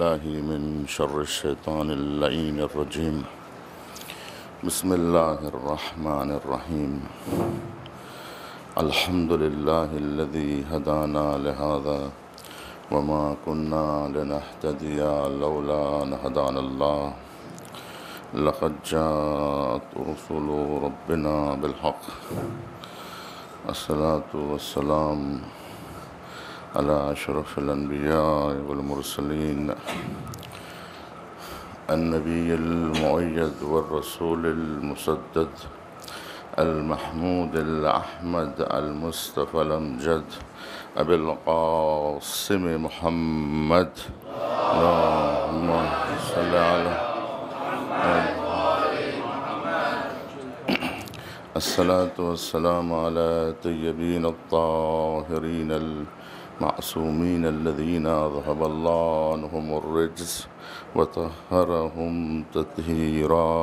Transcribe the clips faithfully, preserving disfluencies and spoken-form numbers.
بالله من شر الشيطان اللعين الرجيم. بسم الله الرحمن الرحيم. الحمد لله الذي هدانا لهذا وما كنا لنهتدي لولا أن هدانا الله. لقد جاءت رسل ربنا بالحق. الصلاة والسلام على أشرف الأنبياء والمرسلين، النبي المؤيد والرسول المسدد، المحمود الأحمد المصطفى الأمجد، أبي القاسم محمد. اللهم صل على الصلاة والسلام على الطيبين الطاهرين المعصومين الذين أذهب الله عنهم الرجس وطهرهم تطهيرا.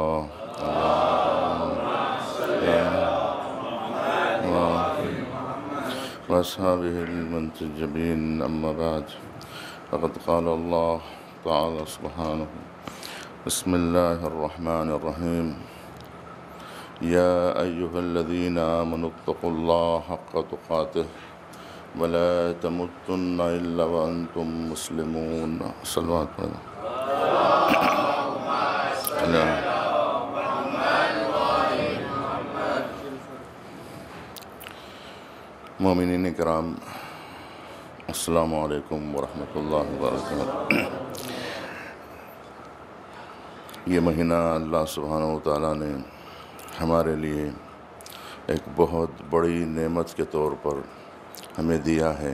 وأصحابه المنتجبين. أما بعد، فقد قال الله تعالى سبحانه: بسم الله الرحمن الرحيم. يا أيها الذين آمنوا اتقوا الله حق تقاته ولا تموتن إلا وأنتم مسلمون. صلوات اللہ. مومنین کرام، السلام علیکم ورحمۃ اللہ وبرکاتہ. یہ مہینہ اللہ سبحانہ و تعالیٰ نے ہمارے لیے ایک بہت بڑی نعمت کے طور پر ہمیں دیا ہے.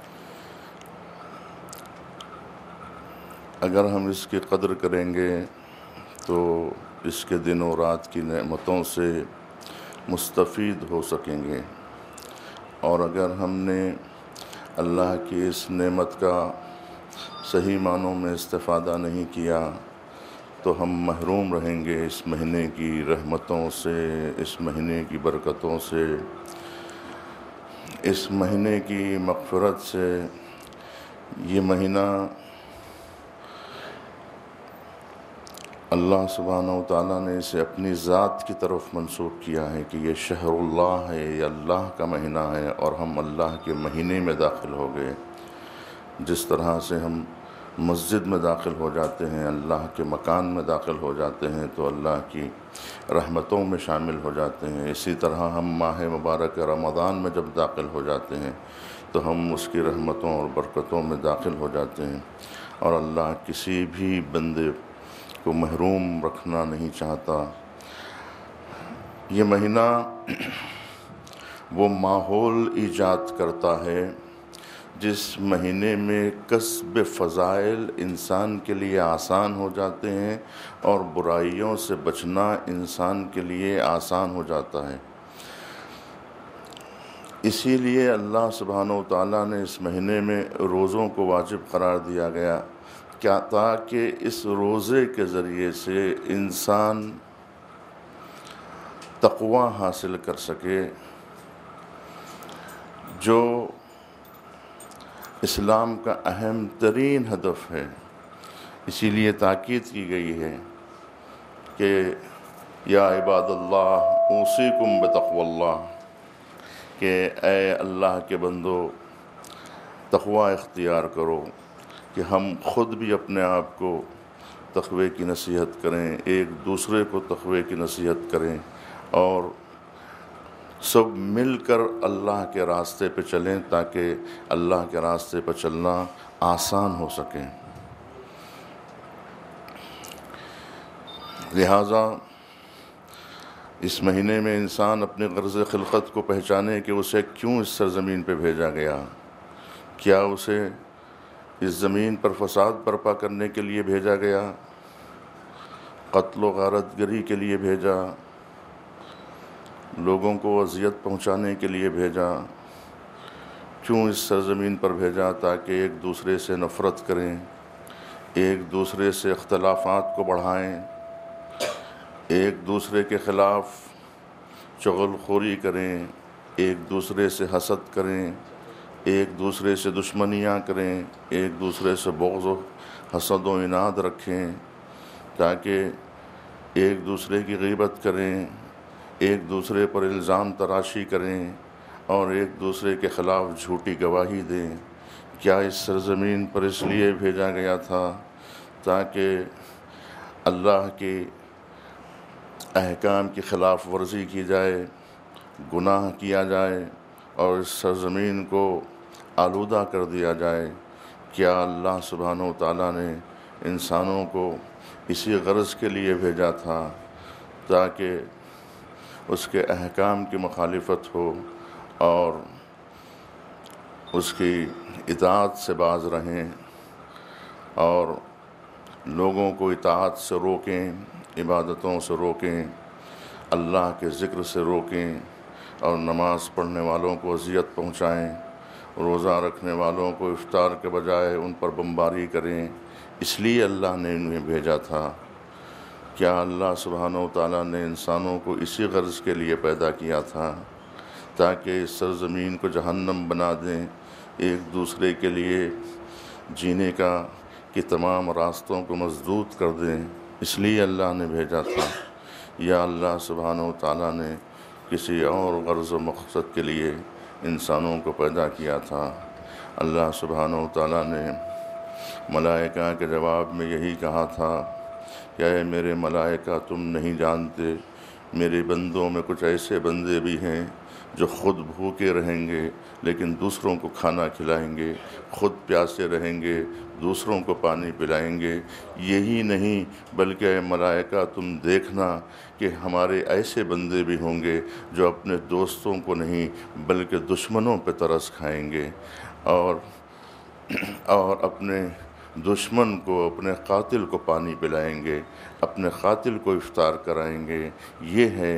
اگر ہم اس کی قدر کریں گے تو اس کے دن و رات کی نعمتوں سے مستفید ہو سکیں گے، اور اگر ہم نے اللہ کی اس نعمت کا صحیح معنوں میں استفادہ نہیں کیا تو ہم محروم رہیں گے اس مہینے کی رحمتوں سے، اس مہینے کی برکتوں سے، اس مہینے کی مغفرت سے. یہ مہینہ اللہ سبحانہ و تعالیٰ نے اسے اپنی ذات کی طرف منسوب کیا ہے کہ یہ شہر اللہ ہے، یہ اللہ کا مہینہ ہے، اور ہم اللہ کے مہینے میں داخل ہو گئے. جس طرح سے ہم مسجد میں داخل ہو جاتے ہیں، اللہ کے مکان میں داخل ہو جاتے ہیں تو اللہ کی رحمتوں میں شامل ہو جاتے ہیں، اسی طرح ہم ماہ مبارک رمضان میں جب داخل ہو جاتے ہیں تو ہم اس کی رحمتوں اور برکتوں میں داخل ہو جاتے ہیں. اور اللہ کسی بھی بندے کو محروم رکھنا نہیں چاہتا. یہ مہینہ وہ ماحول ایجاد کرتا ہے جس مہینے میں کسب فضائل انسان کے لیے آسان ہو جاتے ہیں اور برائیوں سے بچنا انسان کے لیے آسان ہو جاتا ہے. اسی لیے اللہ سبحانہ و تعالیٰ نے اس مہینے میں روزوں کو واجب قرار دیا گیا، کیا تاکہ اس روزے کے ذریعے سے انسان تقوی حاصل کر سکے، جو اسلام کا اہم ترین ہدف ہے. اسی لیے تاکید کی گئی ہے کہ یا عباد اللہ اوصیکم بتقوی اللہ، کہ اے اللہ کے بندو تقوی اختیار کرو، کہ ہم خود بھی اپنے آپ کو تقوی کی نصیحت کریں، ایک دوسرے کو تقوی کی نصیحت کریں، اور سب مل کر اللہ کے راستے پہ چلیں تاکہ اللہ کے راستے پہ چلنا آسان ہو سکے. لہٰذا اس مہینے میں انسان اپنے غرض خلقت کو پہچانے کہ اسے کیوں اس سرزمین پہ بھیجا گیا. کیا اسے اس زمین پر فساد برپا کرنے کے لیے بھیجا گیا؟ قتل و غارت گری کے لیے بھیجا؟ لوگوں کو اذیت پہنچانے کے لیے بھیجا؟ کیوں اس سرزمین پر بھیجا؟ تاکہ ایک دوسرے سے نفرت کریں، ایک دوسرے سے اختلافات کو بڑھائیں، ایک دوسرے کے خلاف چغل خوری کریں، ایک دوسرے سے حسد کریں، ایک دوسرے سے دشمنیاں کریں، ایک دوسرے سے بغض و حسد و عناد رکھیں، تاکہ ایک دوسرے کی غیبت کریں، ایک دوسرے پر الزام تراشی کریں اور ایک دوسرے کے خلاف جھوٹی گواہی دیں۔ کیا اس سرزمین پر اس لیے بھیجا گیا تھا تاکہ اللہ کے احکام کی خلاف ورزی کی جائے، گناہ کیا جائے اور اس سرزمین کو آلودہ کر دیا جائے؟ کیا اللہ سبحانہ و تعالیٰ نے انسانوں کو اسی غرض کے لیے بھیجا تھا تاکہ اس کے احکام کی مخالفت ہو اور اس کی اطاعت سے باز رہیں اور لوگوں کو اطاعت سے روکیں، عبادتوں سے روکیں، اللہ کے ذکر سے روکیں اور نماز پڑھنے والوں کو اذیت پہنچائیں، روزہ رکھنے والوں کو افطار کے بجائے ان پر بمباری کریں؟ اس لیے اللہ نے انہیں بھیجا تھا۔ کیا اللہ سبحانہ و تعالیٰ نے انسانوں کو اسی غرض کے لیے پیدا کیا تھا تاکہ اس سرزمین کو جہنم بنا دیں، ایک دوسرے کے لیے جینے کا کہ تمام راستوں کو مسدود کر دیں؟ اس لیے اللہ نے بھیجا تھا، یا اللہ سبحانہ و تعالیٰ نے کسی اور غرض و مقصد کے لیے انسانوں کو پیدا کیا تھا؟ اللہ سبحانہ و تعالیٰ نے ملائکہ کے جواب میں یہی کہا تھا کہ اے میرے ملائکہ، تم نہیں جانتے میرے بندوں میں کچھ ایسے بندے بھی ہیں جو خود بھوکے رہیں گے لیکن دوسروں کو کھانا کھلائیں گے، خود پیاسے رہیں گے دوسروں کو پانی پلائیں گے۔ یہی نہیں بلکہ اے ملائکہ تم دیکھنا کہ ہمارے ایسے بندے بھی ہوں گے جو اپنے دوستوں کو نہیں بلکہ دشمنوں پہ ترس کھائیں گے اور اور اپنے دشمن کو، اپنے قاتل کو پانی پلائیں گے، اپنے قاتل کو افطار کرائیں گے۔ یہ ہے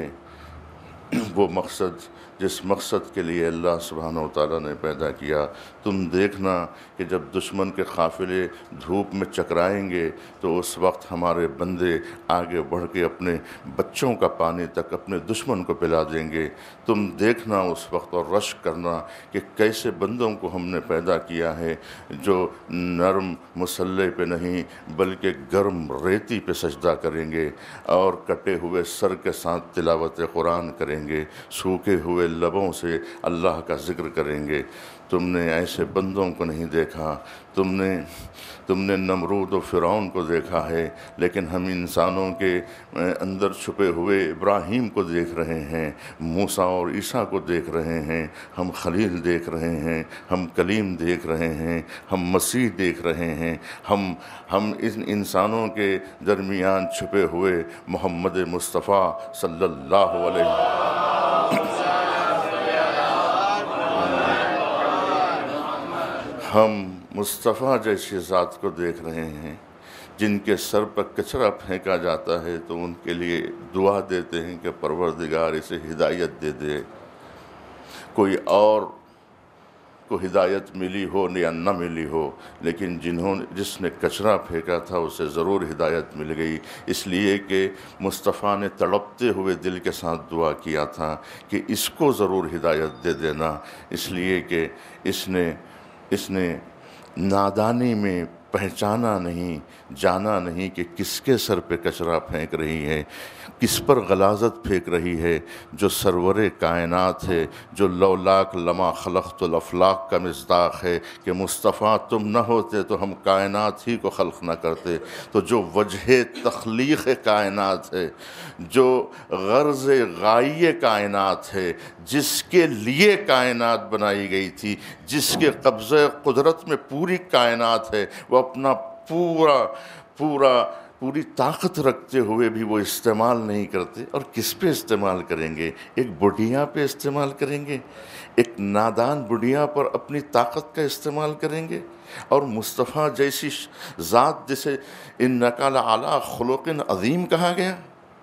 وہ مقصد جس مقصد کے لیے اللہ سبحانہ و تعالیٰ نے پیدا کیا۔ تم دیکھنا کہ جب دشمن کے قافلے دھوپ میں چکرائیں گے تو اس وقت ہمارے بندے آگے بڑھ کے اپنے بچوں کا پانی تک اپنے دشمن کو پلا دیں گے۔ تم دیکھنا اس وقت اور رشک کرنا کہ کیسے بندوں کو ہم نے پیدا کیا ہے جو نرم مسلح پہ نہیں بلکہ گرم ریتی پہ سجدہ کریں گے اور کٹے ہوئے سر کے ساتھ تلاوت قرآن کریں گے، سوکھے ہوئے لبوں سے اللہ کا ذکر کریں گے۔ تم نے ایسے بندوں کو نہیں دیکھا، تم نے تم نے نمرود و فرعون کو دیکھا ہے، لیکن ہم انسانوں کے اندر چھپے ہوئے ابراہیم کو دیکھ رہے ہیں، موسیٰ اور عیسیٰ کو دیکھ رہے ہیں، ہم خلیل دیکھ رہے ہیں، ہم کلیم دیکھ رہے ہیں، ہم مسیح دیکھ رہے ہیں، ہم ہم ان انسانوں کے درمیان چھپے ہوئے محمد مصطفیٰ صلی اللہ علیہ وسلم ہم مصطفیٰ جیسی ذات کو دیکھ رہے ہیں جن کے سر پر کچرا پھینکا جاتا ہے تو ان کے لیے دعا دیتے ہیں کہ پروردگار اسے ہدایت دے دے۔ کوئی اور کو ہدایت ملی ہو یا نہ ملی ہو، لیکن جنہوں جس نے کچرا پھینکا تھا اسے ضرور ہدایت مل گئی، اس لیے کہ مصطفیٰ نے تڑپتے ہوئے دل کے ساتھ دعا کیا تھا کہ اس کو ضرور ہدایت دے دینا، اس لیے کہ اس نے اس نے نادانی میں پہچانا نہیں، جانا نہیں کہ کس کے سر پہ کچرا پھینک رہی ہے، کس پر غلاظت پھینک رہی ہے، جو سرور کائنات ہے، جو لولاک لما خلقت الافلاق کا مصداق ہے کہ مصطفیٰ تم نہ ہوتے تو ہم کائنات ہی کو خلق نہ کرتے۔ تو جو وجہ تخلیق کائنات ہے، جو غرض غائیہ کائنات ہے، جس کے لیے کائنات بنائی گئی تھی، جس کے قبضہ قدرت میں پوری کائنات ہے، وہ اپنا پورا پورا پوری طاقت رکھتے ہوئے بھی وہ استعمال نہیں کرتے۔ اور کس پہ استعمال کریں گے؟ ایک بڑھیا پہ استعمال کریں گے، ایک نادان بڑھیا پر اپنی طاقت کا استعمال کریں گے۔ اور مصطفیٰ جیسی ذات جسے انک لعلی خلق عظیم کہا گیا،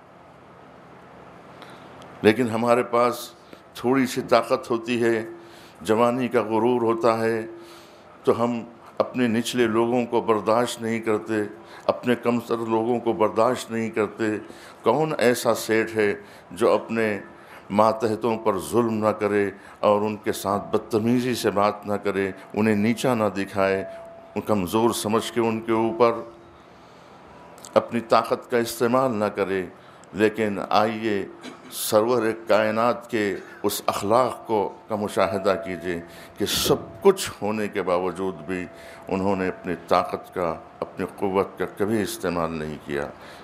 لیکن ہمارے پاس تھوڑی سی طاقت ہوتی ہے، جوانی کا غرور ہوتا ہے، تو ہم اپنے نچلے لوگوں کو برداشت نہیں کرتے، اپنے کمتر لوگوں کو برداشت نہیں کرتے۔ کون ایسا سیٹھ ہے جو اپنے ماتحتوں پر ظلم نہ کرے اور ان کے ساتھ بدتمیزی سے بات نہ کرے، انہیں نیچا نہ دکھائے، کمزور سمجھ کے ان کے اوپر اپنی طاقت کا استعمال نہ کرے، لیکن آئیے سرور کائنات کے اس اخلاق کو کا مشاہدہ کیجیے کہ سب کچھ ہونے کے باوجود بھی انہوں نے اپنی طاقت کا، اپنی قوت کا کبھی استعمال نہیں کیا۔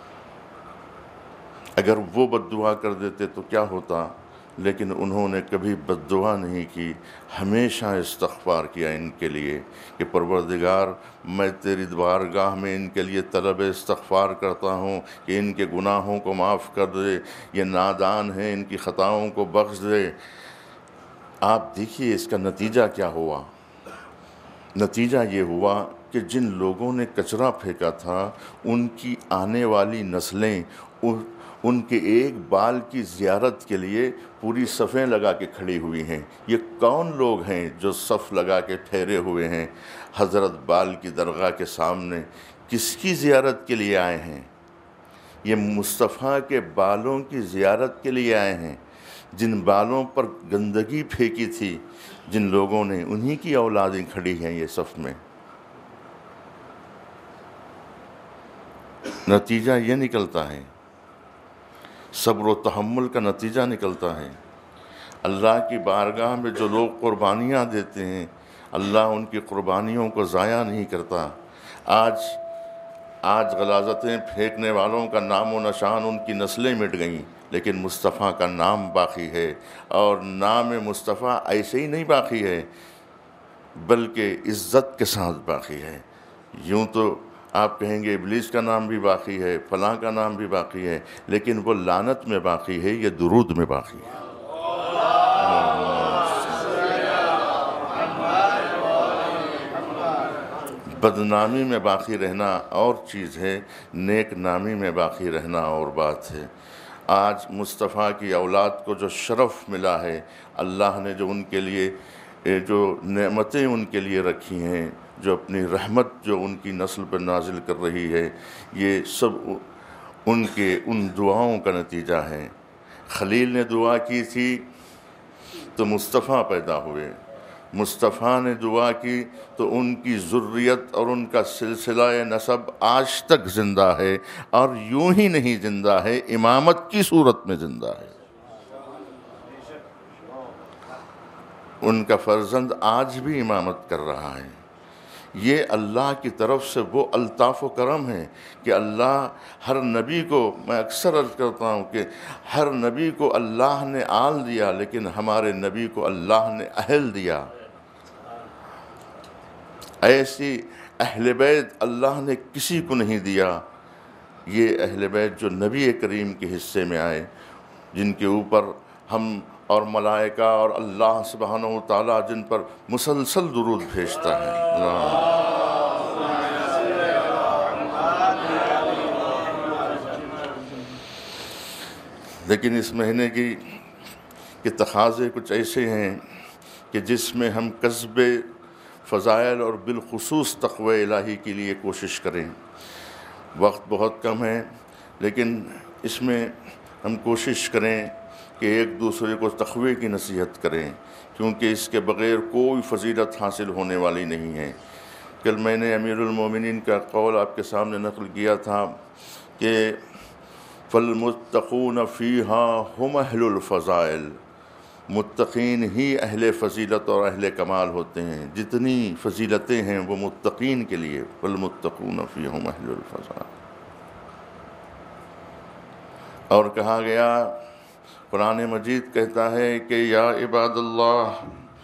اگر وہ بد دعا کر دیتے تو کیا ہوتا، لیکن انہوں نے کبھی بد دعا نہیں کی، ہمیشہ استغفار کیا ان کے لیے کہ پروردگار میں تیری بارگاہ میں ان کے لیے طلب استغفار کرتا ہوں کہ ان کے گناہوں کو معاف کر دے، یہ نادان ہیں، ان کی خطاؤں کو بخش دے۔ آپ دیکھیے اس کا نتیجہ کیا ہوا۔ نتیجہ یہ ہوا کہ جن لوگوں نے کچرا پھینکا تھا ان کی آنے والی نسلیں ان کے ایک بال کی زیارت کے لیے پوری صفیں لگا کے کھڑی ہوئی ہیں۔ یہ کون لوگ ہیں جو صف لگا کے ٹھہرے ہوئے ہیں حضرت بال کی درگاہ کے سامنے؟ کس کی زیارت کے لیے آئے ہیں؟ یہ مصطفیٰ کے بالوں کی زیارت کے لیے آئے ہیں۔ جن بالوں پر گندگی پھینکی تھی جن لوگوں نے، انہی کی اولادیں کھڑی ہیں یہ صف میں۔ نتیجہ یہ نکلتا ہے، صبر و تحمل کا نتیجہ نکلتا ہے۔ اللہ کی بارگاہ میں جو لوگ قربانیاں دیتے ہیں، اللہ ان کی قربانیوں کو ضائع نہیں کرتا۔ آج آج غلاظتیں پھینکنے والوں کا نام و نشان، ان کی نسلیں مٹ گئیں، لیکن مصطفیٰ کا نام باقی ہے، اور نام مصطفیٰ ایسے ہی نہیں باقی ہے بلکہ عزت کے ساتھ باقی ہے۔ یوں تو آپ کہیں گے ابلیس کا نام بھی باقی ہے، فلاں کا نام بھی باقی ہے، لیکن وہ لعنت میں باقی ہے، یہ درود میں باقی ہے۔ بدنامی میں باقی رہنا اور چیز ہے، نیک نامی میں باقی رہنا اور بات ہے۔ آج مصطفیٰ کی اولاد کو جو شرف ملا ہے، اللہ نے جو ان کے لیے جو نعمتیں ان کے لیے رکھی ہیں، جو اپنی رحمت جو ان کی نسل پر نازل کر رہی ہے، یہ سب ان کے ان دعاؤں کا نتیجہ ہے۔ خلیل نے دعا کی تھی تو مصطفیٰ پیدا ہوئے، مصطفیٰ نے دعا کی تو ان کی ذریت اور ان کا سلسلہ نسب آج تک زندہ ہے، اور یوں ہی نہیں زندہ ہے، امامت کی صورت میں زندہ ہے۔ ان کا فرزند آج بھی امامت کر رہا ہے۔ یہ اللہ کی طرف سے وہ الطاف و کرم ہے کہ اللہ ہر نبی کو، میں اکثر عرض کرتا ہوں کہ ہر نبی کو اللہ نے آل دیا، لیکن ہمارے نبی کو اللہ نے اہل دیا۔ ایسی اہل بیت اللہ نے کسی کو نہیں دیا۔ یہ اہل بیت جو نبی کریم کے حصے میں آئے، جن کے اوپر ہم اور ملائکہ اور اللہ سبحانہ و تعالیٰ جن پر مسلسل درود بھیجتا ہے۔ لیکن اس مہینے کی کے تقاضے کچھ ایسے ہیں کہ جس میں ہم کسب فضائل اور بالخصوص تقوی الہی کے لیے کوشش کریں۔ وقت بہت کم ہے، لیکن اس میں ہم کوشش کریں کہ ایک دوسرے کو تقوی کی نصیحت کریں، کیونکہ اس کے بغیر کوئی فضیلت حاصل ہونے والی نہیں ہے۔ کل میں نے امیر المومنین کا قول آپ کے سامنے نقل کیا تھا کہ فالمتقون فیہا ہم اہل الفضائل، متقین ہی اہل فضیلت اور اہل کمال ہوتے ہیں۔ جتنی فضیلتیں ہیں وہ متقین کے لیے، فالمتقون فیہا ہم اہل الفضائل۔ اور کہا گیا، قرآن مجید کہتا ہے کہ یا عباد اللہ،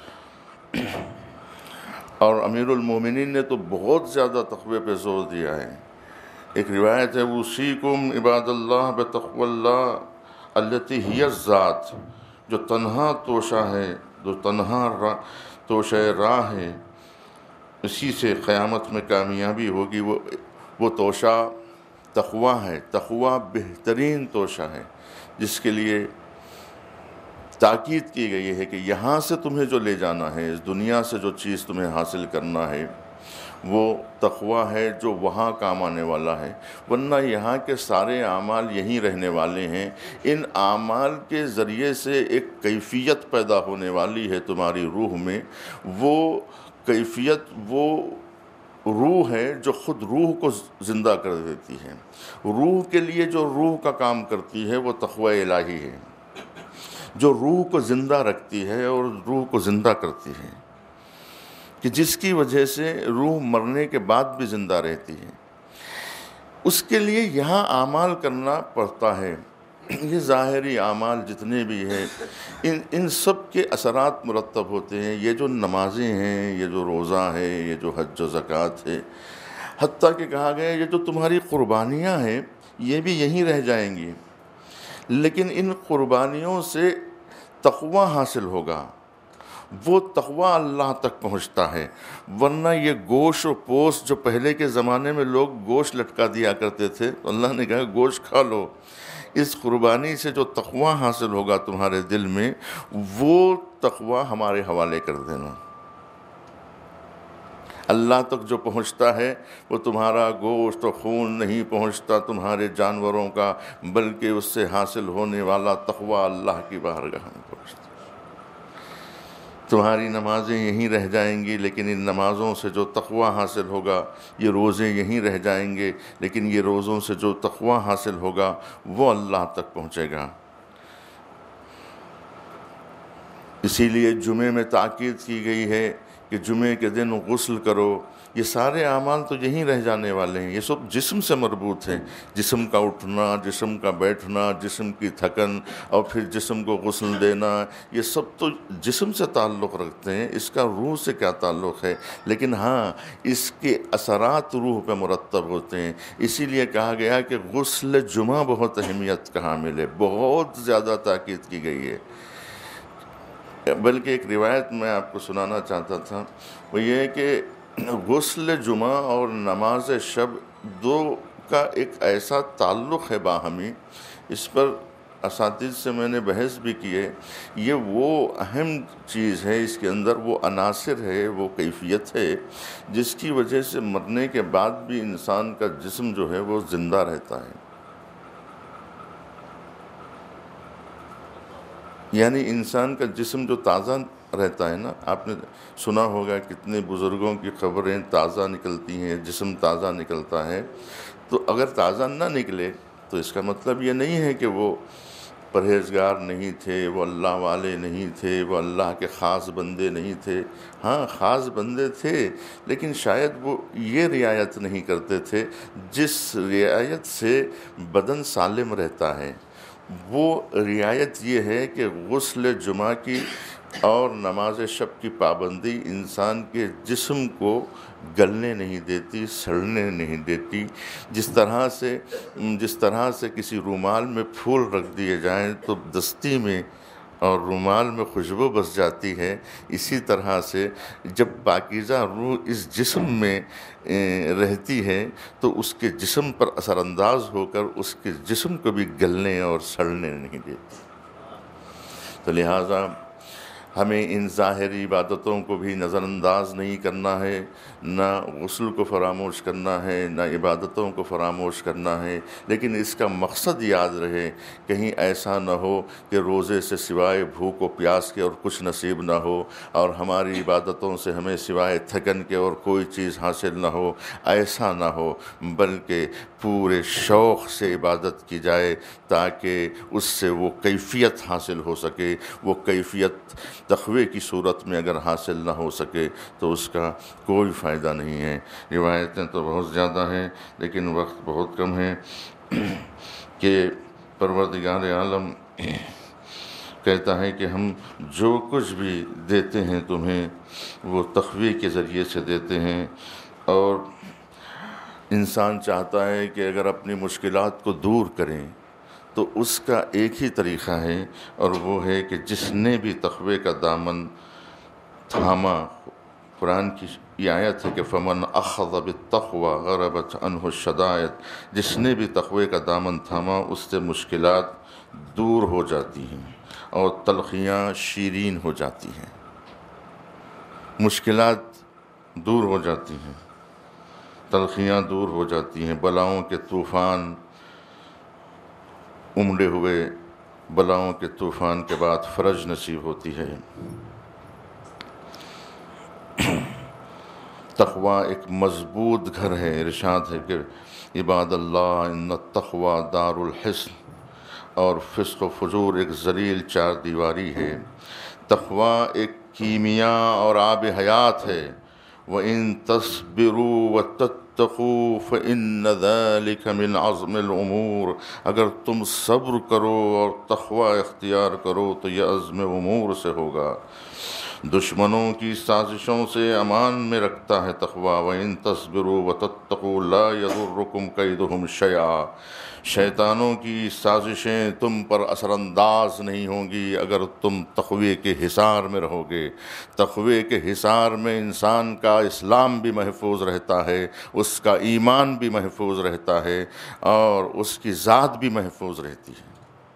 اور امیر المومنین نے تو بہت زیادہ تقوی پہ زور دیا ہے۔ ایک روایت ہے، اوصیکم عباد اللہ بتقوی اللہ التی ہی الذات، جو تنہا توشہ ہے، جو تنہا را توشہ راہ ہے، اسی سے قیامت میں کامیابی ہوگی۔ وہ وہ توشہ تقوی ہے۔ تقوی بہترین توشہ ہے، جس کے لیے تاکید کی گئی ہے کہ یہاں سے تمہیں جو لے جانا ہے، اس دنیا سے جو چیز تمہیں حاصل کرنا ہے، وہ تقوی ہے جو وہاں کام آنے والا ہے، ورنہ یہاں کے سارے اعمال یہیں رہنے والے ہیں۔ ان اعمال کے ذریعے سے ایک کیفیت پیدا ہونے والی ہے تمہاری روح میں، وہ کیفیت وہ روح ہے جو خود روح کو زندہ کر دیتی ہے. روح کے لیے جو روح کا کام کرتی ہے وہ تقوی الہی ہے، جو روح کو زندہ رکھتی ہے اور روح کو زندہ کرتی ہے، کہ جس کی وجہ سے روح مرنے کے بعد بھی زندہ رہتی ہے. اس کے لیے یہاں اعمال کرنا پڑتا ہے. یہ ظاہری اعمال جتنے بھی ہیں ان ان سب کے اثرات مرتب ہوتے ہیں. یہ جو نمازیں ہیں، یہ جو روزہ ہے، یہ جو حج و زکوٰۃ ہے، حتیٰ کہ کہا گیا یہ جو تمہاری قربانیاں ہیں یہ بھی یہیں رہ جائیں گی، لیکن ان قربانیوں سے تقوی حاصل ہوگا. وہ تقوی اللہ تک پہنچتا ہے. ورنہ یہ گوشت و پوست جو پہلے کے زمانے میں لوگ گوشت لٹکا دیا کرتے تھے، تو اللہ نے کہا گوشت کھا لو. اس قربانی سے جو تقوی حاصل ہوگا تمہارے دل میں، وہ تقوی ہمارے حوالے کر دینا. اللہ تک جو پہنچتا ہے وہ تمہارا گوشت و خون نہیں پہنچتا، تمہارے جانوروں کا، بلکہ اس سے حاصل ہونے والا تقوی اللہ کی بارگاہ میں پہنچتا. تمہاری نمازیں یہیں رہ جائیں گی، لیکن ان نمازوں سے جو تقوی حاصل ہوگا. یہ روزے یہیں رہ جائیں گے، لیکن یہ روزوں سے جو تقوی حاصل ہوگا وہ اللہ تک پہنچے گا. اسی لیے جمعے میں تاکید کی گئی ہے کہ جمعے کے دن غسل کرو. یہ سارے اعمال تو یہیں رہ جانے والے ہیں، یہ سب جسم سے مربوط ہیں. جسم کا اٹھنا، جسم کا بیٹھنا، جسم کی تھکن، اور پھر جسم کو غسل دینا، یہ سب تو جسم سے تعلق رکھتے ہیں. اس کا روح سے کیا تعلق ہے؟ لیکن ہاں اس کے اثرات روح پہ مرتب ہوتے ہیں. اسی لیے کہا گیا کہ غسل جمعہ بہت اہمیت کا حامل ہے، بہت زیادہ تاکید کی گئی ہے. بلکہ ایک روایت میں آپ کو سنانا چاہتا تھا، وہ یہ ہے کہ غسل جمعہ اور نماز شب دو کا ایک ایسا تعلق ہے باہمی. اس پر اساتذہ سے میں نے بحث بھی کی ہے. یہ وہ اہم چیز ہے، اس کے اندر وہ عناصر ہے، وہ کیفیت ہے جس کی وجہ سے مرنے کے بعد بھی انسان کا جسم جو ہے وہ زندہ رہتا ہے. یعنی انسان کا جسم جو تازہ رہتا ہے نا، آپ نے سنا ہوگا کتنے بزرگوں کی خبریں تازہ نکلتی ہیں، جسم تازہ نکلتا ہے. تو اگر تازہ نہ نکلے تو اس کا مطلب یہ نہیں ہے کہ وہ پرہیزگار نہیں تھے، وہ اللہ والے نہیں تھے، وہ اللہ کے خاص بندے نہیں تھے. ہاں خاص بندے تھے، لیکن شاید وہ یہ رعایت نہیں کرتے تھے جس رعایت سے بدن سالم رہتا ہے. وہ رعایت یہ ہے کہ غسل جمعہ کی اور نماز شب کی پابندی انسان کے جسم کو گلنے نہیں دیتی، سڑنے نہیں دیتی. جس طرح سے جس طرح سے کسی رومال میں پھول رکھ دیے جائیں تو دستی میں اور رومال میں خوشبو بس جاتی ہے، اسی طرح سے جب پاکیزہ روح اس جسم میں رہتی ہے تو اس کے جسم پر اثر انداز ہو کر اس کے جسم کو بھی گلنے اور سڑنے نہیں دیتی. تو لہٰذا ہمیں ان ظاہری عبادتوں کو بھی نظر انداز نہیں کرنا ہے، نہ غسل کو فراموش کرنا ہے، نہ عبادتوں کو فراموش کرنا ہے. لیکن اس کا مقصد یاد رہے، کہیں ایسا نہ ہو کہ روزے سے سوائے بھوک و پیاس کے اور کچھ نصیب نہ ہو، اور ہماری عبادتوں سے ہمیں سوائے تھکن کے اور کوئی چیز حاصل نہ ہو. ایسا نہ ہو، بلکہ پورے شوق سے عبادت کی جائے تاکہ اس سے وہ کیفیت حاصل ہو سکے. وہ کیفیت تقوی کی صورت میں اگر حاصل نہ ہو سکے تو اس کا کوئی فائدہ نہیں ہے. روایتیں تو بہت زیادہ ہیں لیکن وقت بہت کم ہے. کہ پروردگار عالم کہتا ہے کہ ہم جو کچھ بھی دیتے ہیں تمہیں وہ تقوی کے ذریعے سے دیتے ہیں. اور انسان چاہتا ہے کہ اگر اپنی مشکلات کو دور کریں تو اس کا ایک ہی طریقہ ہے، اور وہ ہے کہ جس نے بھی تقوی کا دامن تھاما. قرآن کی یہ آیت ہے کہ فمن اخذ بالتقوی غربت عنہ الشدائد. جس نے بھی تقوی کا دامن تھاما اس سے مشکلات دور ہو جاتی ہیں اور تلخیاں شیرین ہو جاتی ہیں. مشکلات دور ہو جاتی ہیں، تلخیاں دور ہو جاتی ہیں. بلاؤں کے طوفان امڑے ہوئے بلاؤں کے طوفان کے بعد فرج نصیب ہوتی ہے. تقوی ایک مضبوط گھر ہے۔ ارشاد ہے کہ عباد اللہ ان التقوی دار الحصن، اور فسق و فجور ایک ذلیل چار دیواری ہے۔ تقوی ایک کیمیا اور آب حیات ہے۔ وَإِن تَصْبِرُوا وَتَتَّقُوا فَإِنَّ ذَلِكَ مِنْ عَزْمِ الْأُمُورِ، اگر تم صبر کرو اور تقوی اختیار کرو تو یہ عزم امور سے ہوگا۔ دشمنوں کی سازشوں سے امان میں رکھتا ہے تقوی۔ وَإِن تَصْبِرُوا وَتَتَّقُوا لَا يَضُرُّكُمْ كَيْدُهُمْ شَيْئًا، شیطانوں کی سازشیں تم پر اثر انداز نہیں ہوں گی اگر تم تقوی کے حصار میں رہو گے۔ تقوی کے حصار میں انسان کا اسلام بھی محفوظ رہتا ہے، اس کا ایمان بھی محفوظ رہتا ہے، اور اس کی ذات بھی محفوظ رہتی ہے۔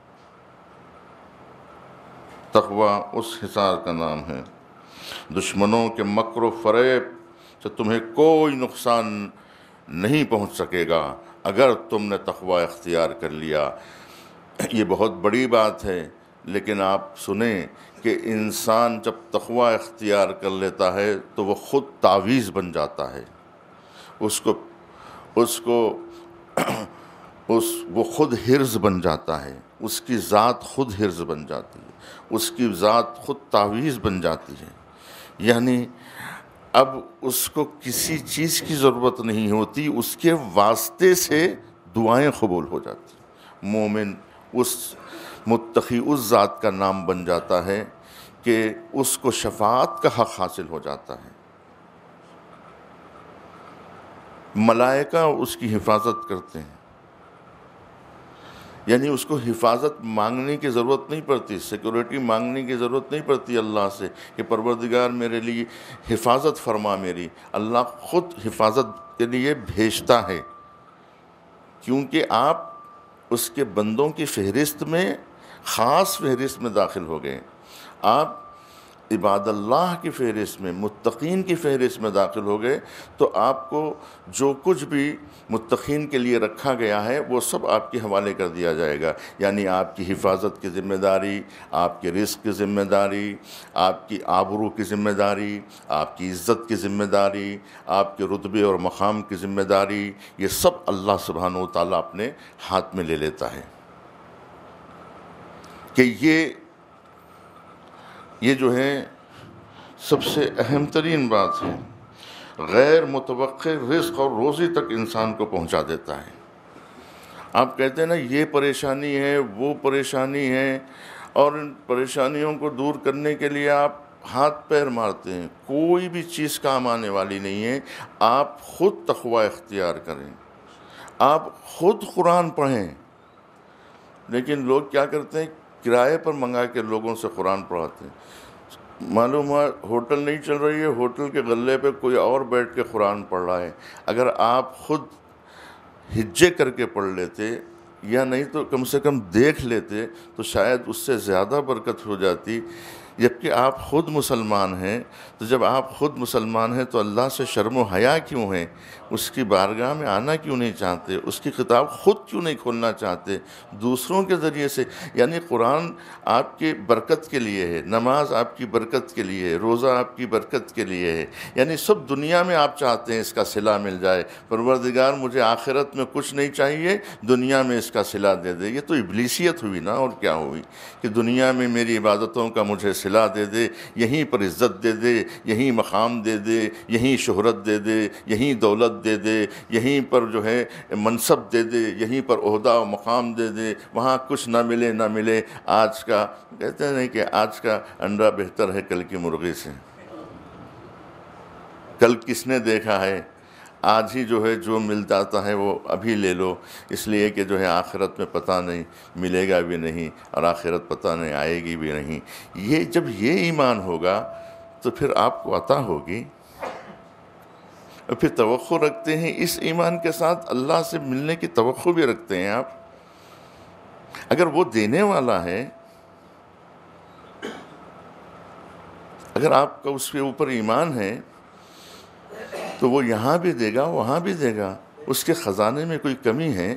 تقوی اس حصار کا نام ہے۔ دشمنوں کے مکر و فریب سے تمہیں کوئی نقصان نہیں پہنچ سکے گا اگر تم نے تقوی اختیار کر لیا۔ یہ بہت بڑی بات ہے، لیکن آپ سنیں کہ انسان جب تقوی اختیار کر لیتا ہے تو وہ خود تعویذ بن جاتا ہے، اس کو اس کو اس وہ خود حرز بن جاتا ہے، اس کی ذات خود حرز بن جاتی ہے، اس کی ذات خود تعویذ بن جاتی ہے۔ یعنی اب اس کو کسی چیز کی ضرورت نہیں ہوتی، اس کے واسطے سے دعائیں قبول ہو جاتی۔ مومن اس متقی اس ذات کا نام بن جاتا ہے کہ اس کو شفاعت کا حق حاصل ہو جاتا ہے۔ ملائکہ اس کی حفاظت کرتے ہیں، یعنی اس کو حفاظت مانگنے کی ضرورت نہیں پڑتی، سیکورٹی مانگنے کی ضرورت نہیں پڑتی اللہ سے کہ پروردگار میرے لیے حفاظت فرما میری۔ اللہ خود حفاظت کے لیے بھیجتا ہے، کیونکہ آپ اس کے بندوں کی فہرست میں، خاص فہرست میں داخل ہو گئے۔ آپ عباد اللہ کی فہرست میں، متقین کی فہرست میں داخل ہو گئے، تو آپ کو جو کچھ بھی متقین کے لیے رکھا گیا ہے وہ سب آپ کے حوالے کر دیا جائے گا۔ یعنی آپ کی حفاظت کی ذمہ داری، آپ کے رزق کی ذمہ داری، آپ کی آبرو کی ذمہ داری، آپ کی عزت کی ذمہ داری، آپ کے رتبے اور مقام کی ذمہ داری، یہ سب اللہ سبحانہ و تعالیٰ اپنے ہاتھ میں لے لیتا ہے کہ یہ یہ جو ہے سب سے اہم ترین بات ہے۔ غیر متوقع رزق اور روزی تک انسان کو پہنچا دیتا ہے۔ آپ کہتے ہیں نا یہ پریشانی ہے، وہ پریشانی ہے، اور ان پریشانیوں کو دور کرنے کے لیے آپ ہاتھ پیر مارتے ہیں، کوئی بھی چیز کام آنے والی نہیں ہے۔ آپ خود تقوی اختیار کریں، آپ خود قرآن پڑھیں۔ لیکن لوگ کیا کرتے ہیں، کرائے پر منگا کے لوگوں سے قرآن پڑھاتے ہیں۔ معلوم ہے ہوٹل نہیں چل رہی ہے، ہوٹل کے غلے پہ کوئی اور بیٹھ کے قرآن پڑھ رہا ہے۔ اگر آپ خود ہجے کر کے پڑھ لیتے، یا نہیں تو کم سے کم دیکھ لیتے، تو شاید اس سے زیادہ برکت ہو جاتی۔ جبکہ آپ خود مسلمان ہیں، تو جب آپ خود مسلمان ہیں تو اللہ سے شرم و حیا کیوں ہیں؟ اس کی بارگاہ میں آنا کیوں نہیں چاہتے؟ اس کی کتاب خود کیوں نہیں کھولنا چاہتے؟ دوسروں کے ذریعے سے، یعنی قرآن آپ کی برکت کے لیے ہے، نماز آپ کی برکت کے لیے ہے، روزہ آپ کی برکت کے لیے ہے، یعنی سب دنیا میں آپ چاہتے ہیں اس کا صلہ مل جائے۔ پروردگار مجھے آخرت میں کچھ نہیں چاہیے، دنیا میں اس کا صلہ دے دے۔ یہ تو ابلیسیت ہوئی نا، اور کیا ہوئی کہ دنیا میں میری عبادتوں کا مجھے صلہ دے دے، یہیں پر عزت دے دے، یہیں مقام دے دے، یہیں شہرت دے دے، یہیں دولت دے دے، یہیں پر جو ہے منصب دے دے، یہیں پر عہدہ و مقام دے دے، وہاں کچھ نہ ملے نہ ملے۔ آج کا کہتے ہیں نہیں کہ آج کا انڈا بہتر ہے کل کی مرغی سے۔ کل کس نے دیکھا ہے؟ آج ہی جو ہے جو مل جاتا ہے وہ ابھی لے لو، اس لیے کہ جو ہے آخرت میں پتہ نہیں ملے گا بھی نہیں، اور آخرت پتہ نہیں آئے گی بھی نہیں۔ یہ جب یہ ایمان ہوگا تو پھر آپ کو عطا ہوگی، اور پھر توقع رکھتے ہیں اس ایمان کے ساتھ اللہ سے ملنے کی توقع بھی رکھتے ہیں آپ۔ اگر وہ دینے والا ہے، اگر آپ کا اس کے اوپر ایمان ہے تو وہ یہاں بھی دے گا، وہاں بھی دے گا۔ اس کے خزانے میں کوئی کمی ہے؟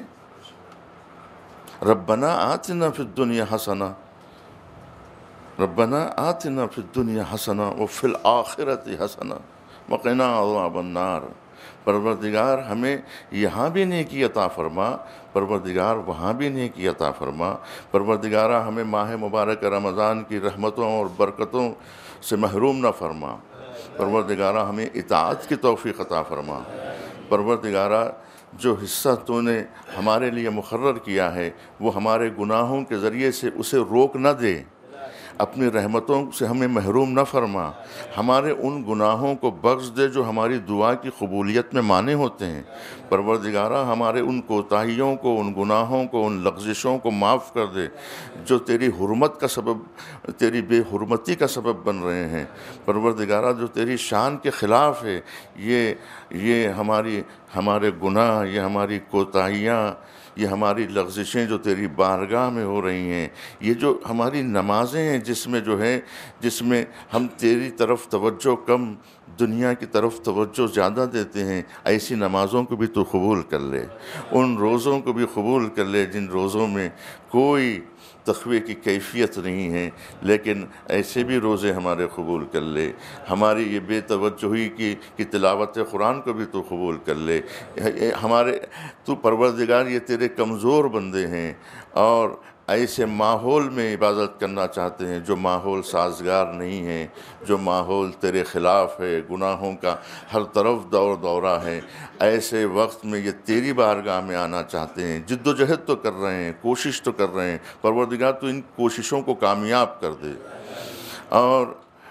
ربنا آتنا فی الدنیا حسنہ، ربنا آتنا فی الدنیا حسنہ وفی الآخرۃ حسنہ وقنا عذاب النار۔ پروردگار ہمیں یہاں بھی نیکی عطا فرما، پروردگار وہاں بھی نیکی عطا فرما۔ پروردگارہ ہمیں ماہ مبارک رمضان کی رحمتوں اور برکتوں سے محروم نہ فرما۔ پروردگارہ ہمیں اطاعت کی توفیق عطا فرما۔ پروردگارہ جو حصہ تو نے ہمارے لیے مقرر کیا ہے وہ ہمارے گناہوں کے ذریعے سے اسے روک نہ دے، اپنی رحمتوں سے ہمیں محروم نہ فرما۔ ہمارے ان گناہوں کو بخش دے جو ہماری دعا کی قبولیت میں مانع ہوتے ہیں۔ پروردگارہ ہمارے ان کوتاہیوں کو، ان گناہوں کو، ان لغزشوں کو معاف کر دے جو تیری حرمت کا سبب، تیری بے حرمتی کا سبب بن رہے ہیں۔ پروردگارہ جو تیری شان کے خلاف ہے، یہ یہ ہماری ہمارے گناہ، یہ ہماری کوتاہیاں، یہ ہماری لغزشیں جو تیری بارگاہ میں ہو رہی ہیں، یہ جو ہماری نمازیں ہیں جس میں جو ہے جس میں ہم تیری طرف توجہ کم، دنیا کی طرف توجہ زیادہ دیتے ہیں، ایسی نمازوں کو بھی تو قبول کر لے۔ ان روزوں کو بھی قبول کر لے جن روزوں میں کوئی تقوی کی کیفیت نہیں ہے، لیکن ایسے بھی روزے ہمارے قبول کر لے۔ ہماری یہ بے توجہی کی کی تلاوت قرآن کو بھی تو قبول کر لے۔ ہمارے تو پروردگار یہ تیرے کمزور بندے ہیں اور ایسے ماحول میں عبادت کرنا چاہتے ہیں جو ماحول سازگار نہیں ہے، جو ماحول تیرے خلاف ہے، گناہوں کا ہر طرف دور دورہ ہے۔ ایسے وقت میں یہ تیری بارگاہ میں آنا چاہتے ہیں، جد و جہد تو کر رہے ہیں، کوشش تو کر رہے ہیں۔ پروردگار تو ان کوششوں کو کامیاب کر دے، اور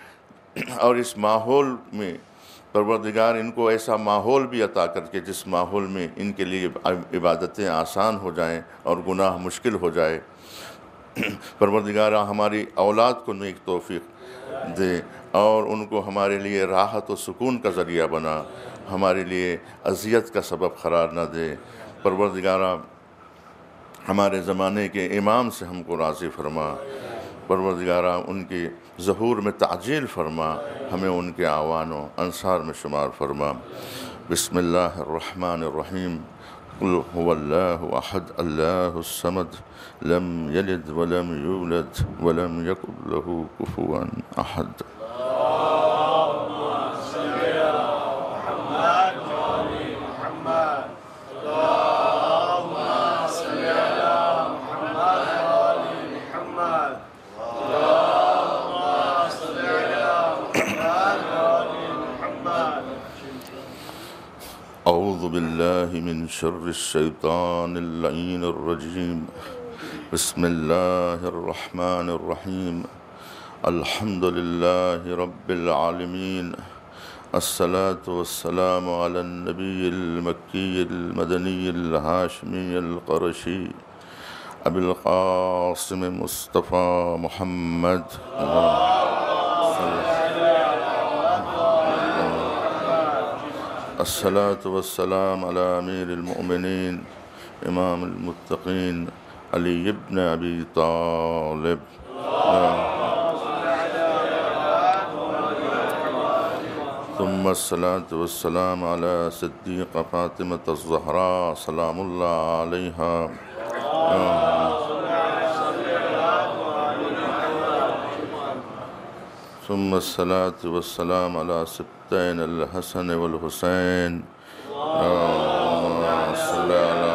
اور اس ماحول میں پروردگار ان کو ایسا ماحول بھی عطا کر کے جس ماحول میں ان کے لیے عبادتیں آسان ہو جائیں اور گناہ مشکل ہو جائے۔ پروردگار ہماری اولاد کو نیک توفیق دے اور ان کو ہمارے لیے راحت و سکون کا ذریعہ بنا، ہمارے لیے اذیت کا سبب قرار نہ دے۔ پروردگار ہمارے زمانے کے امام سے ہم کو راضی فرما۔ پروردگارہ ان کی ظہور میں تعجیل فرما، ہمیں ان کے اعوان و انصار میں شمار فرما۔ بسم اللہ الرحمن الرحیم۔ قل هو اللہ احد اللہ الصمد لم یلد ولم یولد ولم یکن له کفوا احد۔ اعوذ باللہ من شر الشیطان اللعین الرجیم۔ بسم اللہ الرحمن الرحیم۔ الحمد للہ رب العالمین، الصلاة والسلام علی النبی المکی المدنی الہاشمی القرشی ابی القاسم مصطفیٰ محمد۔ الصلاة والسلام علی امیر المؤمنین امام المتقین علی ابن ابی طالب۔ ثم الصلاة والسلام علی صدیق فاطمة الزہراء سلام اللہ علیہا۔ ثم الصلاة والسلام على سبتين الحسن والحسين اللهم صل على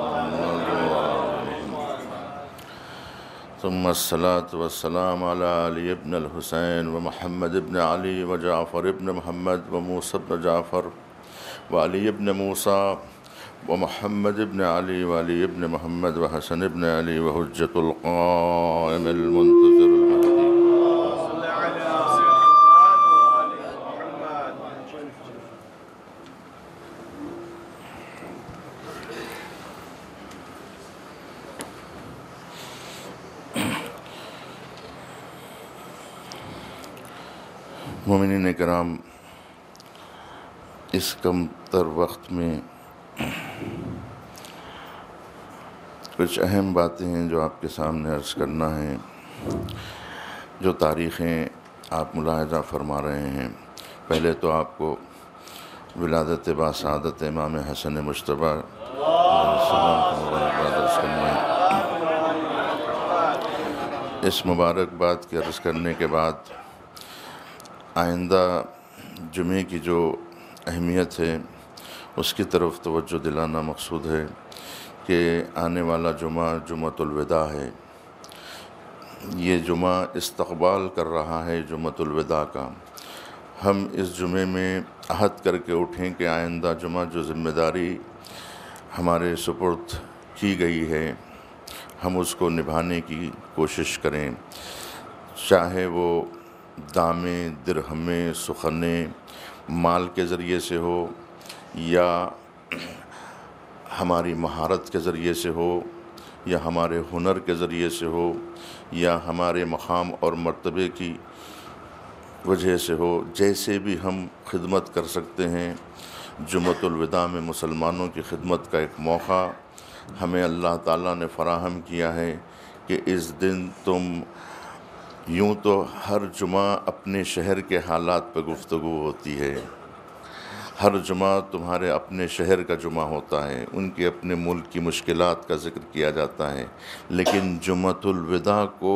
محمد۔ ثم الصلاة والسلام على علي بن الحسين ومحمد بن علي وجعفر بن محمد وموسى بن جعفر وعلي بن موسى ومحمد بن علي وعلي بن محمد وحسن بن علي وحجة القائم المنتظر المهدي۔ مومنین کرام، اس کم تر وقت میں کچھ اہم باتیں ہیں جو آپ کے سامنے عرض کرنا ہے۔ جو تاریخیں آپ ملاحظہ فرما رہے ہیں، پہلے تو آپ کو ولادت باسعادت امام حسن مجتبی علیہ السلام کو مبارکباد عرض کرنا ہے۔ اس مبارکباد کے عرض کرنے کے بعد آئندہ جمعے کی جو اہمیت ہے اس کی طرف توجہ دلانا مقصود ہے کہ آنے والا جمعہ جمعۃ الوداع ہے۔ یہ جمعہ استقبال کر رہا ہے جمعۃ الوداع کا۔ ہم اس جمعے میں عہد کر کے اٹھیں کہ آئندہ جمعہ جو ذمہ داری ہمارے سپرد کی گئی ہے ہم اس کو نبھانے کی کوشش کریں، چاہے وہ دامیں، درہمیں، سخنیں، مال کے ذریعے سے ہو یا ہماری مہارت کے ذریعے سے ہو یا ہمارے ہنر کے ذریعے سے ہو یا ہمارے مقام اور مرتبے کی وجہ سے ہو، جیسے بھی ہم خدمت کر سکتے ہیں۔ جمعۃ الوداع میں مسلمانوں کی خدمت کا ایک موقع ہمیں اللہ تعالیٰ نے فراہم کیا ہے کہ اس دن تم یوں تو ہر جمعہ اپنے شہر کے حالات پہ گفتگو ہوتی ہے، ہر جمعہ تمہارے اپنے شہر کا جمعہ ہوتا ہے، ان کے اپنے ملک کی مشکلات کا ذکر کیا جاتا ہے، لیکن جمعۃ الوداع کو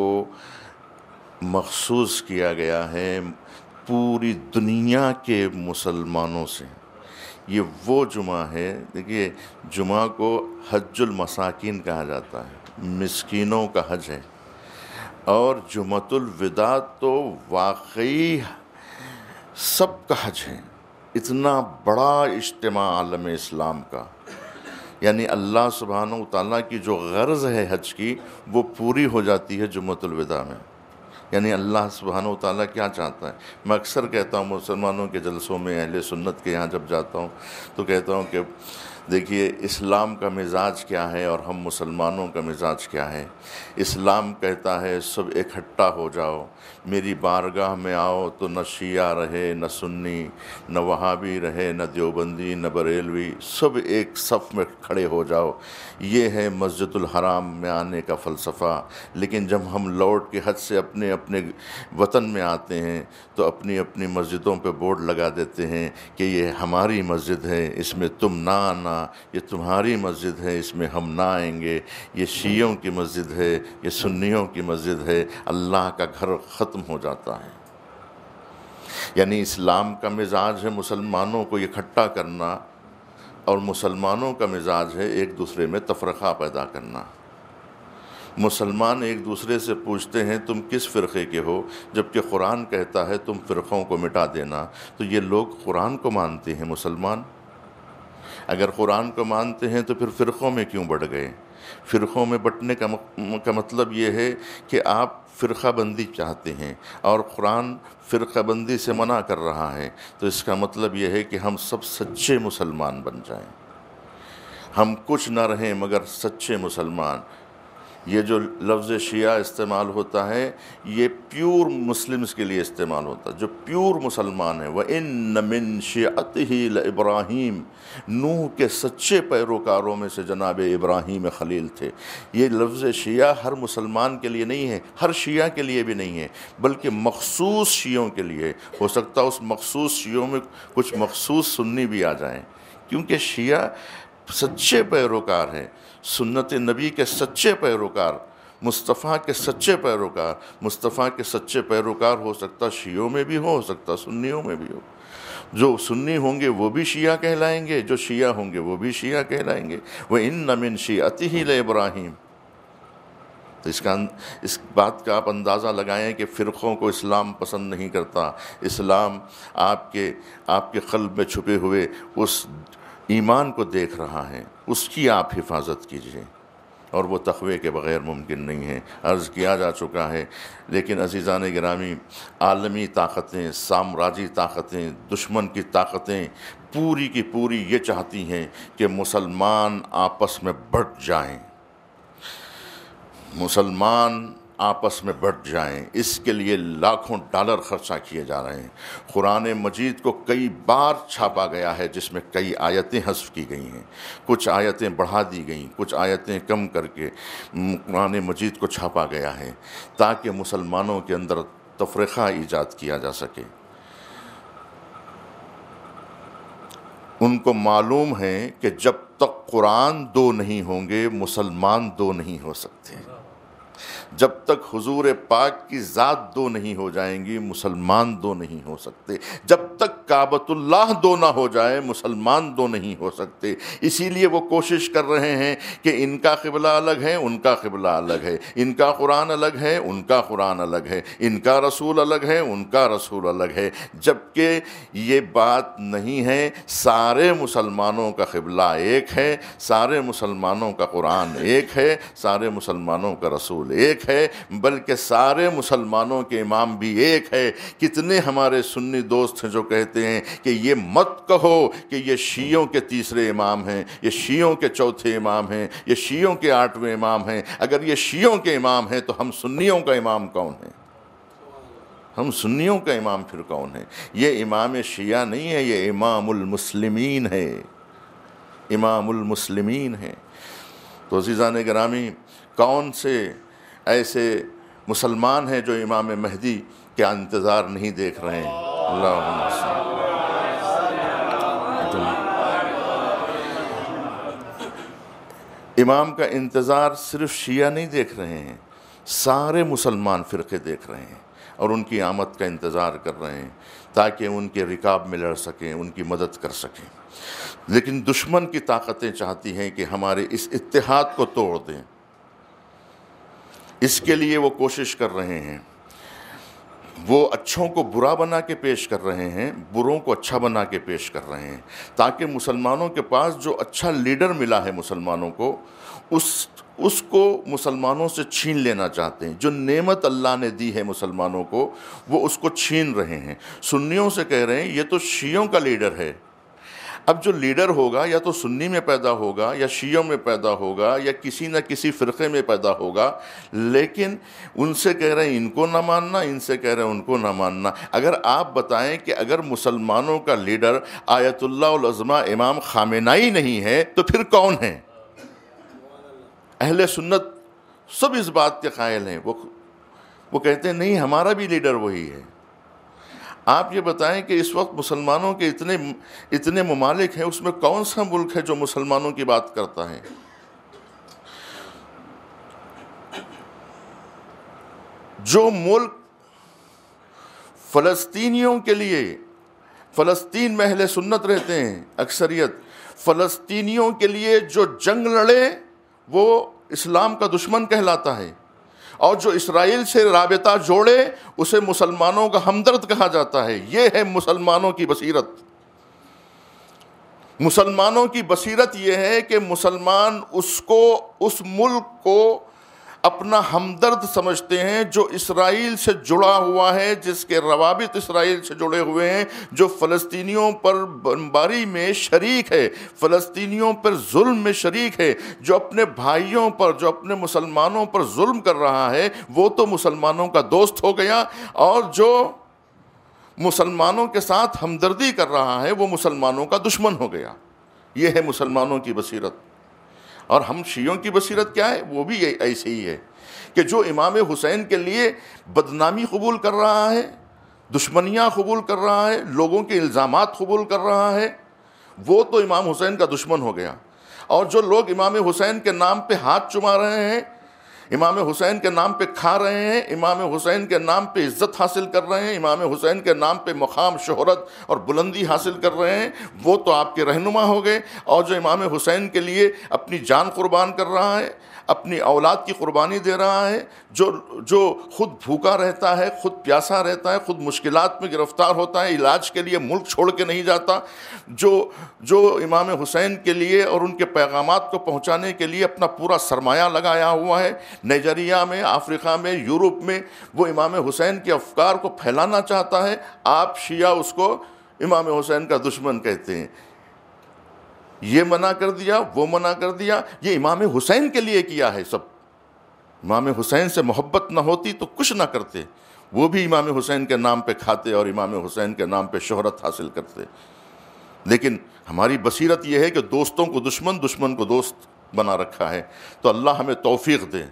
مخصوص کیا گیا ہے پوری دنیا کے مسلمانوں سے۔ یہ وہ جمعہ ہے، دیکھیے جمعہ کو حج المساکین کہا جاتا ہے، مسکینوں کا حج ہے، اور جمعۃ الوداع تو واقعی سب کا حج ہے۔ اتنا بڑا اجتماع عالم اسلام کا، یعنی اللہ سبحانہ وتعالیٰ کی جو غرض ہے حج کی وہ پوری ہو جاتی ہے جمعۃ الوداع میں۔ یعنی اللہ سبحانہ وتعالیٰ کیا چاہتا ہے؟ میں اکثر کہتا ہوں مسلمانوں کے جلسوں میں، اہل سنت کے یہاں جب جاتا ہوں تو کہتا ہوں کہ دیکھیے اسلام کا مزاج کیا ہے اور ہم مسلمانوں کا مزاج کیا ہے۔ اسلام کہتا ہے سب اکٹھا ہو جاؤ، میری بارگاہ میں آؤ تو نہ شیعہ رہے، نہ سنی، نہ وہابی رہے، نہ دیوبندی، نہ بریلوی، سب ایک صف میں کھڑے ہو جاؤ۔ یہ ہے مسجد الحرام میں آنے کا فلسفہ۔ لیکن جب ہم لوٹ کے حج سے اپنے اپنے وطن میں آتے ہیں تو اپنی اپنی مسجدوں پہ بورڈ لگا دیتے ہیں کہ یہ ہماری مسجد ہے، اس میں تم نہ آنا، یہ تمہاری مسجد ہے، اس میں ہم نہ آئیں گے، یہ شیعوں کی مسجد ہے، یہ سنیوں کی مسجد ہے۔ اللہ کا گھر ختم ہو جاتا ہے۔ یعنی اسلام کا مزاج ہے مسلمانوں کو اکٹھا کرنا، اور مسلمانوں کا مزاج ہے ایک دوسرے میں تفرقہ پیدا کرنا۔ مسلمان ایک دوسرے سے پوچھتے ہیں تم کس فرقے کے ہو، جبکہ قرآن کہتا ہے تم فرقوں کو مٹا دینا۔ تو یہ لوگ قرآن کو مانتے ہیں مسلمان؟ اگر قرآن کو مانتے ہیں تو پھر فرقوں میں کیوں بٹ گئے؟ فرقوں میں بٹنے کا کا مطلب یہ ہے کہ آپ فرقہ بندی چاہتے ہیں، اور قرآن فرقہ بندی سے منع کر رہا ہے، تو اس کا مطلب یہ ہے کہ ہم سب سچے مسلمان بن جائیں، ہم کچھ نہ رہیں مگر سچے مسلمان۔ یہ جو لفظ شیعہ استعمال ہوتا ہے یہ پیور مسلمز کے لیے استعمال ہوتا ہے، جو پیور مسلمان ہیں۔ وَإِنَّ مِن شِيعَتِهِ لَإِبْرَاهِيمَ، نوح کے سچے پیروکاروں میں سے جناب ابراہیم خلیل تھے۔ یہ لفظ شیعہ ہر مسلمان کے لیے نہیں ہے، ہر شیعہ کے لیے بھی نہیں ہے، بلکہ مخصوص شیعوں کے لیے۔ ہو سکتا ہے اس مخصوص شیعوں میں کچھ مخصوص سنی بھی آ جائیں، کیونکہ شیعہ سچے پیروکار ہیں، سنت نبی کے سچے پیروکار، مصطفیٰ کے سچے پیروکار۔ مصطفیٰ کے سچے پیروکار ہو سکتا شیعوں میں بھی ہو، ہو سکتا سنیوں میں بھی ہو۔ جو سنی ہوں گے وہ بھی شیعہ کہلائیں گے، جو شیعہ ہوں گے وہ بھی شیعہ کہلائیں گے۔ وَإِنَّ مِن شِيعَتِهِ لَإِبْرَاهِيمَ۔ تو اس کا اس بات کا آپ اندازہ لگائیں کہ فرقوں کو اسلام پسند نہیں کرتا۔ اسلام آپ کے آپ کے قلب میں چھپے ہوئے اس ایمان کو دیکھ رہا ہے، اس کی آپ حفاظت کیجیے، اور وہ تقوی کے بغیر ممکن نہیں ہے۔ عرض کیا جا چکا ہے، لیکن عزیزان گرامی، عالمی طاقتیں، سامراجی طاقتیں، دشمن کی طاقتیں پوری کی پوری یہ چاہتی ہیں کہ مسلمان آپس میں بٹ جائیں، مسلمان آپس میں بٹ جائیں۔ اس کے لیے لاکھوں ڈالر خرچہ کیے جا رہے ہیں۔ قرآن مجید کو کئی بار چھاپا گیا ہے، جس میں کئی آیتیں حذف کی گئی ہیں، کچھ آیتیں بڑھا دی گئیں، کچھ آیتیں کم کر کے قرآن مجید کو چھاپا گیا ہے، تاکہ مسلمانوں کے اندر تفرقہ ایجاد کیا جا سکے۔ ان کو معلوم ہے کہ جب تک قرآن دو نہیں ہوں گے مسلمان دو نہیں ہو سکتے۔ جب تک حضور پاک کی ذات دو نہیں ہو جائیں گی مسلمان دو نہیں ہو سکتے، جب تک کعبۃ اللہ دو نہ ہو جائے مسلمان دو نہیں ہو سکتے۔ اسی لیے وہ کوشش کر رہے ہیں کہ ان کا قبلہ الگ ہے، ان کا قبلہ الگ ہے، ان کا قرآن الگ ہے، ان کا قرآن الگ ہے، ان کا رسول الگ ہے، ان کا رسول الگ ہے، جبکہ یہ بات نہیں ہے۔ سارے مسلمانوں کا قبلہ ایک ہے، سارے مسلمانوں کا قرآن ایک ہے، سارے مسلمانوں کا رسول ایک ہے، بلکہ سارے مسلمانوں کے امام بھی ایک ہے۔ کتنے ہمارے سنی دوست ہیں جو کہتے ہیں کہ یہ مت کہو کہ یہ شیعوں کے تیسرے امام ہیں، یہ شیعوں کے چوتھے امام ہیں، یہ شیعوں کے آٹھویں امام ہیں۔ اگر یہ شیعوں کے امام ہیں تو ہم سنیوں کا امام کون ہیں؟ ہم سنیوں کا امام پھر کون ہے؟ یہ امام شیعہ نہیں ہے، یہ امام المسلمین ہے، امام المسلمین ہے۔ تو عزیزان گرامی، کون سے ایسے مسلمان ہیں جو امام مہدی کا انتظار نہیں دیکھ رہے ہیں؟ اللہم صل۔ امام کا انتظار صرف شیعہ نہیں دیکھ رہے ہیں، سارے مسلمان فرقے دیکھ رہے ہیں اور ان کی آمد کا انتظار کر رہے ہیں تاکہ ان کے رکاب میں لڑ سکیں، ان کی مدد کر سکیں۔ لیکن دشمن کی طاقتیں چاہتی ہیں کہ ہمارے اس اتحاد کو توڑ دیں، اس کے لیے وہ کوشش کر رہے ہیں۔ وہ اچھوں کو برا بنا کے پیش کر رہے ہیں، بروں کو اچھا بنا کے پیش کر رہے ہیں، تاکہ مسلمانوں کے پاس جو اچھا لیڈر ملا ہے مسلمانوں کو، اس اس کو مسلمانوں سے چھین لینا چاہتے ہیں۔ جو نعمت اللہ نے دی ہے مسلمانوں کو وہ اس کو چھین رہے ہیں۔ سنیوں سے کہہ رہے ہیں یہ تو شیعوں کا لیڈر ہے، اب جو لیڈر ہوگا یا تو سنی میں پیدا ہوگا یا شیعوں میں پیدا ہوگا یا کسی نہ کسی فرقے میں پیدا ہوگا، لیکن ان سے کہہ رہے ہیں ان کو نہ ماننا، ان سے کہہ رہے ہیں ان کو نہ ماننا۔ اگر آپ بتائیں کہ اگر مسلمانوں کا لیڈر آیت اللہ العظمیٰ امام خامنہئی نہیں ہے تو پھر کون ہے؟ اہل سنت سب اس بات کے قائل ہیں، وہ وہ کہتے ہیں نہیں ہمارا بھی لیڈر وہی ہے۔ آپ یہ بتائیں کہ اس وقت مسلمانوں کے اتنے اتنے ممالک ہیں، اس میں کون سا ملک ہے جو مسلمانوں کی بات کرتا ہے؟ جو ملک فلسطینیوں کے لیے، فلسطین میں اہل سنت رہتے ہیں اکثریت، فلسطینیوں کے لیے جو جنگ لڑے وہ اسلام کا دشمن کہلاتا ہے، اور جو اسرائیل سے رابطہ جوڑے اسے مسلمانوں کا ہمدرد کہا جاتا ہے۔ یہ ہے مسلمانوں کی بصیرت۔ مسلمانوں کی بصیرت یہ ہے کہ مسلمان اس کو، اس ملک کو اپنا ہمدرد سمجھتے ہیں جو اسرائیل سے جڑا ہوا ہے، جس کے روابط اسرائیل سے جڑے ہوئے ہیں، جو فلسطینیوں پر بمباری میں شریک ہے، فلسطینیوں پر ظلم میں شریک ہے، جو اپنے بھائیوں پر، جو اپنے مسلمانوں پر ظلم کر رہا ہے وہ تو مسلمانوں کا دوست ہو گیا، اور جو مسلمانوں کے ساتھ ہمدردی کر رہا ہے وہ مسلمانوں کا دشمن ہو گیا۔ یہ ہے مسلمانوں کی بصیرت۔ اور ہم شیعوں کی بصیرت کیا ہے؟ وہ بھی ایسے ہی ہے کہ جو امام حسین کے لیے بدنامی قبول کر رہا ہے، دشمنیاں قبول کر رہا ہے، لوگوں کے الزامات قبول کر رہا ہے، وہ تو امام حسین کا دشمن ہو گیا۔ اور جو لوگ امام حسین کے نام پہ ہاتھ چما رہے ہیں، امام حسین کے نام پہ کھا رہے ہیں، امام حسین کے نام پہ عزت حاصل کر رہے ہیں، امام حسین کے نام پہ مقام، شہرت اور بلندی حاصل کر رہے ہیں، وہ تو آپ کے رہنما ہو گئے۔ اور جو امام حسین کے لیے اپنی جان قربان کر رہا ہے، اپنی اولاد کی قربانی دے رہا ہے، جو جو خود بھوکا رہتا ہے، خود پیاسا رہتا ہے، خود مشکلات میں گرفتار ہوتا ہے، علاج کے لیے ملک چھوڑ کے نہیں جاتا، جو جو امام حسین کے لیے اور ان کے پیغامات کو پہنچانے کے لیے اپنا پورا سرمایہ لگایا ہوا ہے، نائجیریا میں، افریقہ میں، یورپ میں، وہ امام حسین کے افکار کو پھیلانا چاہتا ہے، آپ شیعہ اس کو امام حسین کا دشمن کہتے ہیں۔ یہ منع کر دیا، وہ منع کر دیا، یہ امام حسین کے لیے کیا ہے سب۔ امام حسین سے محبت نہ ہوتی تو کچھ نہ کرتے، وہ بھی امام حسین کے نام پہ کھاتے اور امام حسین کے نام پہ شہرت حاصل کرتے۔ لیکن ہماری بصیرت یہ ہے کہ دوستوں کو دشمن، دشمن کو دوست بنا رکھا ہے۔ تو اللہ ہمیں توفیق دے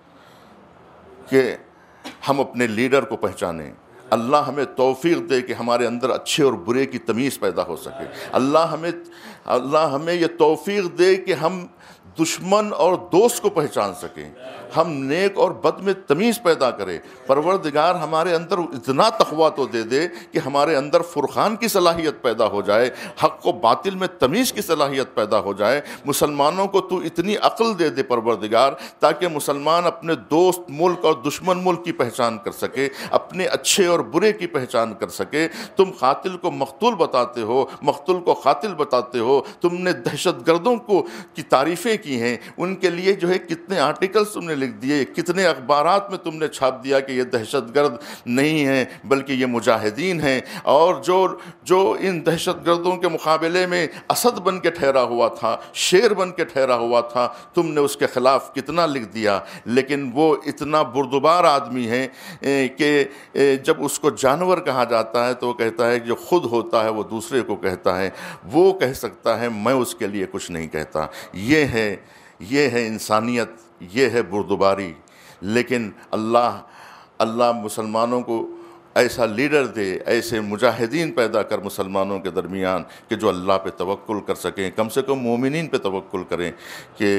کہ ہم اپنے لیڈر کو پہچانیں، اللہ ہمیں توفیق دے کہ ہمارے اندر اچھے اور برے کی تمیز پیدا ہو سکے، اللہ ہمیں اللہ ہمیں یہ توفیق دے کہ ہم دشمن اور دوست کو پہچان سکیں، ہم نیک اور بد میں تمیز پیدا کریں۔ پروردگار ہمارے اندر اتنا تقویٰ تو دے دے کہ ہمارے اندر فرقان کی صلاحیت پیدا ہو جائے، حق و باطل میں تمیز کی صلاحیت پیدا ہو جائے۔ مسلمانوں کو تو اتنی عقل دے دے پروردگار تاکہ مسلمان اپنے دوست ملک اور دشمن ملک کی پہچان کر سکے، اپنے اچھے اور برے کی پہچان کر سکے۔ تم قاتل کو مقتول بتاتے ہو، مقتول کو قاتل بتاتے ہو، تم نے دہشت گردوں کو کی تعریفیں کی ہیں، ان کے لیے جو ہے کتنے آرٹیکلز تم نے لکھ دیے، کتنے اخبارات میں تم نے چھاپ دیا کہ یہ دہشت گرد نہیں ہیں بلکہ یہ مجاہدین ہیں، اور جو جو ان دہشت گردوں کے مقابلے میں اسد بن کے ٹھہرا ہوا تھا، شیر بن کے ٹھہرا ہوا تھا، تم نے اس کے خلاف کتنا لکھ دیا۔ لیکن وہ اتنا بردبار آدمی ہے کہ جب اس کو جانور کہا جاتا ہے تو وہ کہتا ہے جو خود ہوتا ہے وہ دوسرے کو کہتا ہے، وہ کہہ سکتا ہے میں اس کے لیے کچھ نہیں کہتا۔ یہ ہے یہ ہے انسانیت، یہ ہے بردباری۔ لیکن اللہ اللہ مسلمانوں کو ایسا لیڈر دے، ایسے مجاہدین پیدا کر مسلمانوں کے درمیان کہ جو اللہ پہ توکل کر سکیں، کم سے کم مومنین پہ توکل کریں کہ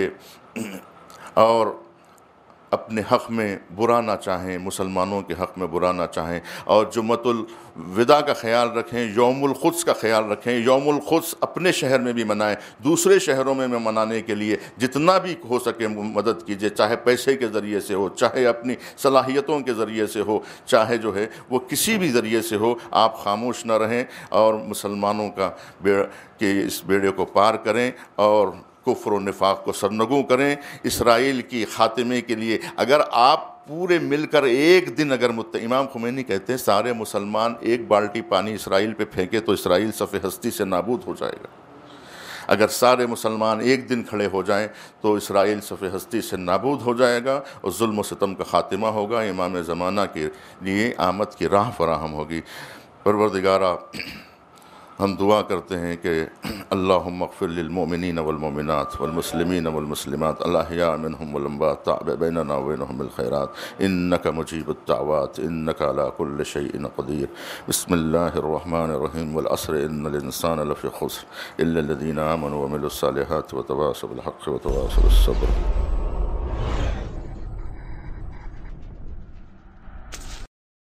اور اپنے حق میں برا نہ چاہیں، مسلمانوں کے حق میں برا نہ چاہیں، اور جمعۃ الوداع کا خیال رکھیں، یوم القدس کا خیال رکھیں۔ یوم القدس اپنے شہر میں بھی منائیں، دوسرے شہروں میں منانے کے لیے جتنا بھی ہو سکے مدد کیجیے، چاہے پیسے کے ذریعے سے ہو، چاہے اپنی صلاحیتوں کے ذریعے سے ہو، چاہے جو ہے وہ کسی بھی ذریعے سے ہو، آپ خاموش نہ رہیں اور مسلمانوں کا کہ اس بیڑے کو پار کریں اور کفر و نفاق کو سرنگوں کریں۔ اسرائیل کی خاتمے کے لیے اگر آپ پورے مل کر ایک دن اگر مت امام خمینی کہتے ہیں سارے مسلمان ایک بالٹی پانی اسرائیل پہ پھینکے تو اسرائیل صف ہستی سے نابود ہو جائے گا۔ اگر سارے مسلمان ایک دن کھڑے ہو جائیں تو اسرائیل صف ہستی سے نابود ہو جائے گا اور ظلم و ستم کا خاتمہ ہوگا، امام زمانہ کے لیے آمد کی راہ فراہم ہوگی۔ پروردگارہ، ہم دعا کرتے ہیں کہ اللہم اغفر للمؤمنین والمؤمنات والمسلمین والمسلمات الاحیاء منہم والاموات، تابع بیننا وبینہم بالخیرات انک مجیب الدعوات انک علی کل شیء قدیر۔ بسم اللہ الرحمن الرحیم والعصر ان الانسان لفی خسر الا الذین آمنوا وعملوا الصالحات وتواصوا بالحق وتواصوا بالصبر۔